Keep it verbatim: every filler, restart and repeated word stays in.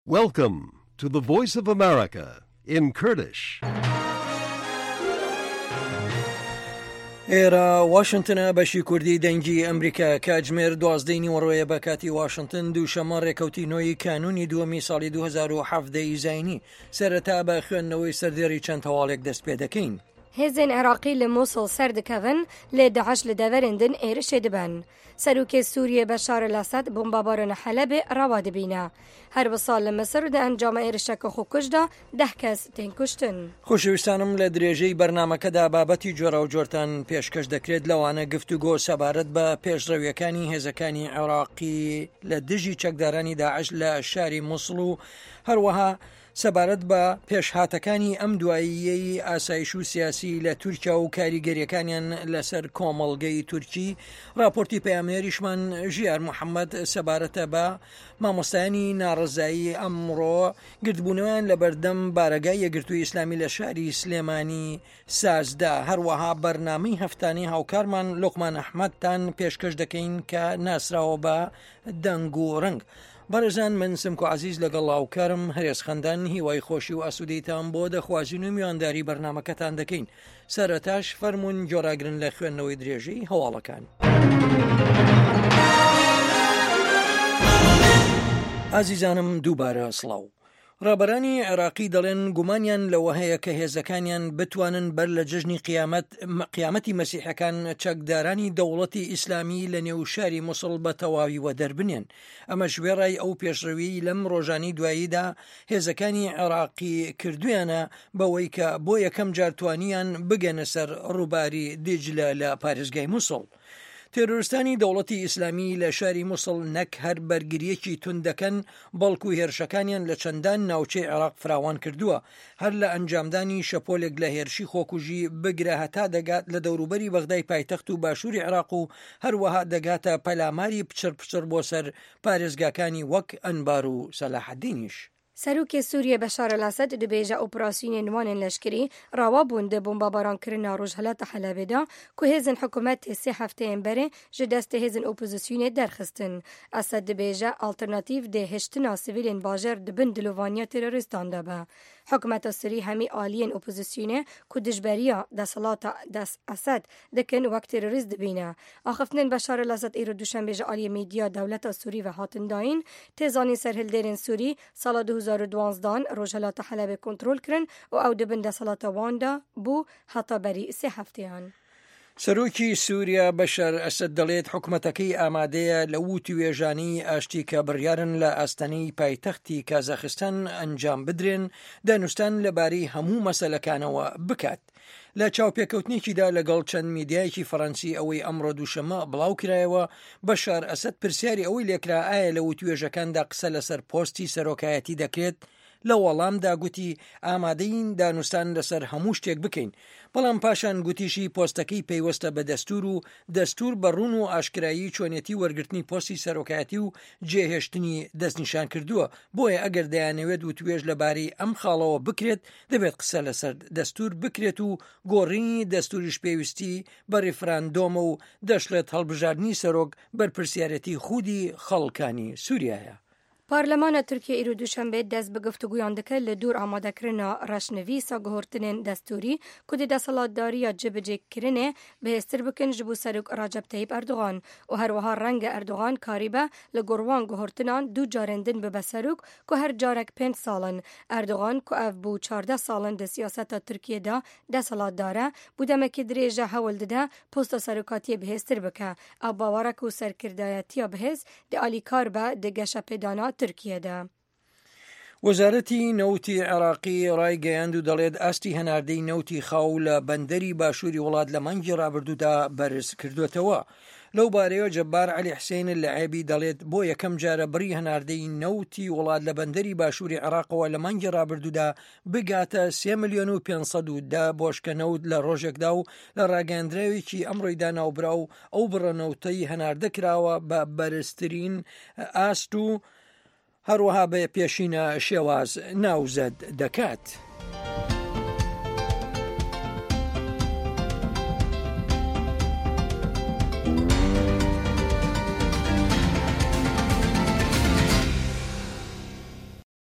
Welcome to the Voice of America in Kurdish. ئێرە واشنگتنە بەشی کوردی دەنگی ئەمریکا کاتژمێر دوازدەی وەڕۆیە بە کاتی واشنگتن دووشەمە ڕێکەوتی نۆی کانونی دووەمی ساڵی دوو هەزار و هەڤدە زاینی سەرەتا بە خوێندنەوەی سەردێڕی چەند هەواڵێک دەست پێ دەکەین. هێزن عێراقی لە مووسڵ سەردەکەون لێ داعش لە دەڤەرێندن ئێرشێ دەبن. سەرۆکێ سووریە بەشار الاسد بۆمبابارۆنە حەلەبێ ڕاوا دەبینە. هەر بەساڵ لە مەسر دە ئەنجامە ئێرشەکە خۆکوژدا دەه کەس تێن کوشتن. خۆشەویستانم لە درێژەی بەرنامەکەدا بابەتی جۆرە و جۆرتان پێشکەش دەکرێت لەوانە گفتوگۆ سەبارەت بە پێشڕەویەکانی هێزەکانی عێراقی لە دژی چەکدارانی داعش لە شاری مووسڵ و هەروەها سەبارەت بە پێشهاتەکانی ئەم دواییەی ئاسایش و سیاسی لە تورکیا و کاریگەریەکانیان لەسەر کۆمەڵگەی تورکی. راپۆرتی پەیامێریشمان ژیار محەممەد سەبارەتە بە مامۆستایانی ناڕزایی ئەمڕۆ گرتبوونەوەیان لە بەردەم بارەگای یەکگرتووی ئیسلامی لە شاری سلێمانی سازدا. هەروەها بەرنامەی هەفتانەی هاوکارمان لۆقمان ئەحمەدتان پێشکەش دەکەین کە ناسراوە بە دەنگ و ڕنگ. بەرەزان من سمکۆ عزیز لەگەڵ هاوکارم هەرێز خەندان هیوای خۆشی و ئاسوودەیتان بۆ دەخوازیین و میوانداری بەرنامەکەتان دەکەین. سەرەتاش فەرموون جۆراگرن لە خوێندنەوەی درێژەی هەواڵەکان. ئازیزانم دووبارە سڵاو. ڕابەرانی عێراقی دەڵێن گومانیان لەوە هەیە کە هێزەکانیان بتوانن بەر لە جژنی قیامەتی مەسیحەکان چەکدارانی دەوڵەتی ئیسلامی لە نێو شاری مووسڵ بە تەواویوە دەربنێن. ئەمە ژوێڕای ئەو پێشڕەوی لەم ڕۆژانی دواییدا هێزەکانی عێراقی کردویانە بەوەی کە بۆ یەکەم جارتوانیان بگەنە سەر ڕووباری دیجلە لە پارێزگای مووسڵ. تێرۆریستانی دەوڵەتی ئیسلامی لە شاری مووسڵ نەک هەر بەرگریەکی تون دەکەن بەڵکو هێرشەکانیان لە چەندان ناوچەی عێراق فراوان کردووە، هەر لە ئەنجامدانی شەپۆلێک لە هێرشی خۆکوژی بگرە هەتا دەگات لە دەوروبەری بەغدای پایتەخت و باشووری عێراق و هەروەها دەگاتە پەلاماری پچر پچر بۆ سەر پارێزگاکانی وەک ئەنبار و سەلاحەدینیش. سەرۆکێ سووریە بەشار الاسد دەبێژە ئۆپراسیۆنێ نوانên leşkerî rawa bûn di bombabarankirinê Rojhilata Helebê da ku hêzin hikûmetê sê hefteyên berê ji destê hêzin opozîsyonê derxistin. Esed dibêje alternatîv dê hêştina sivîlên bajêr dibin dilovaniya terorîstan de be. Hikûmeta Sirî hemî aliyên opozîsyonê ku dijberiya desalata Esed dikin wek terorîst dibîne. Axiftinên Beşar el-Esed îro duşembê ji aliyê medya dewleta Sûrî ve hatin dayîn. Têzanî serhildêrên Sûrî sala du hezar û duwazdeh Rojhilata Helebê kontrol kirin û ew dibin desalata wan de bû heta berî sê hefteyan. سەرۆکی سووریا بەشار ئەسەد دەڵێت حکوومەتەکەی ئامادەیە لە ووتی وێژانی ئاشتی کە بڕیارن لە ئاستانەی پایتەختی کازاخستان ئەنجام بدرێن دانوستان لەبارەی هەموو مەسەلەکانەوە بکات. لە چاوپێکەوتنێکیدا لەگەڵ چەند میدیایەکی فەڕەنسی ئەوەی ئەمڕۆ دووشەمە بڵاو کرایەوە بەشار ئەسەد پرسیاری ئەوەی لێکرا ئایا لە وتوێژەکاندا قسە لەسەر پۆستی سەرۆکایەتی دەکرێت. لە وەڵامدا گوتی ئامادەین دانوستان لەسەر هەموو شتێک بکەین، بەڵام پاشان گوتیشی پۆستەکەی پەیوەستە بە دەستور و دەستور بەڕوون و ئاشکرایی چۆنێتی وەرگرتنی پۆستی سەرۆکایەتی و جێهێشتنی دەستنیشان کردووە. بۆیە ئەگەر دەیانەوێت وتوێژ لەبارەی ئەم خاڵەوە بکرێت دەبێت قسە لەسەر دەستور بکرێت و گۆڕینی دەستوریش پێویستی بە ڕێفراندۆمە و دەشڵێت هەڵبژاردننی سەرۆک بەرپرسیارەتی خودی خەڵکانی سووریایە. پارلمانە تورکیە ئیرۆ دووشەمبێ دەست بە گفتوگویان دەکرد لە دوور ئامادەکردنا ڕەشنویسا گۆڕتنên دەستوری ku di desalatdariya cibicêkirinê bihêztir bikin ji bo Serok Recep Tayyip Erdogan û herwiha renge Erdogan karîbe li gor wan guhortinan du carên din bibe serok ku her carek pênc salin. Erdogan ku ev bû çardeh salin di siyaseta Tirkiyê de desalatdar e bû demekî dirêje hewl dide posta serokatiyê bihêztir bike. Ew bawara ku serkirdayetiya bihêz di alîkar be di geşepêdana ترکیەدا. وەزارەتی نەوتی عێراقی ڕایگەیاند و دەڵێت ئاستی هەناردەی نەوتی خاو لە بەندەری باشووری وڵات لە مانگی ڕابردوودا بەرز کردوێتەوە. لەو بارەیەوە جەبار عەلی حسێن لە عێبی دەڵێت بۆ یەکەم جارە بڕی هەناردەی نەوتی وڵات لە بەندەری باشووری عێراقەوە لە مانگی ڕابردوودا بگاتە سێ ملیۆن و پێنج سەد و دە بۆشکە نەوت لە ڕۆژێکدا و لە ڕاگەاندراوێکی ئەمڕۆیدا ناوبرا و ئەو بڕەنەوتەی هەناردە کراوە بە بەرزترین ئاست و هەروەها بە پێشینە شێواز ناوزەد دەکات.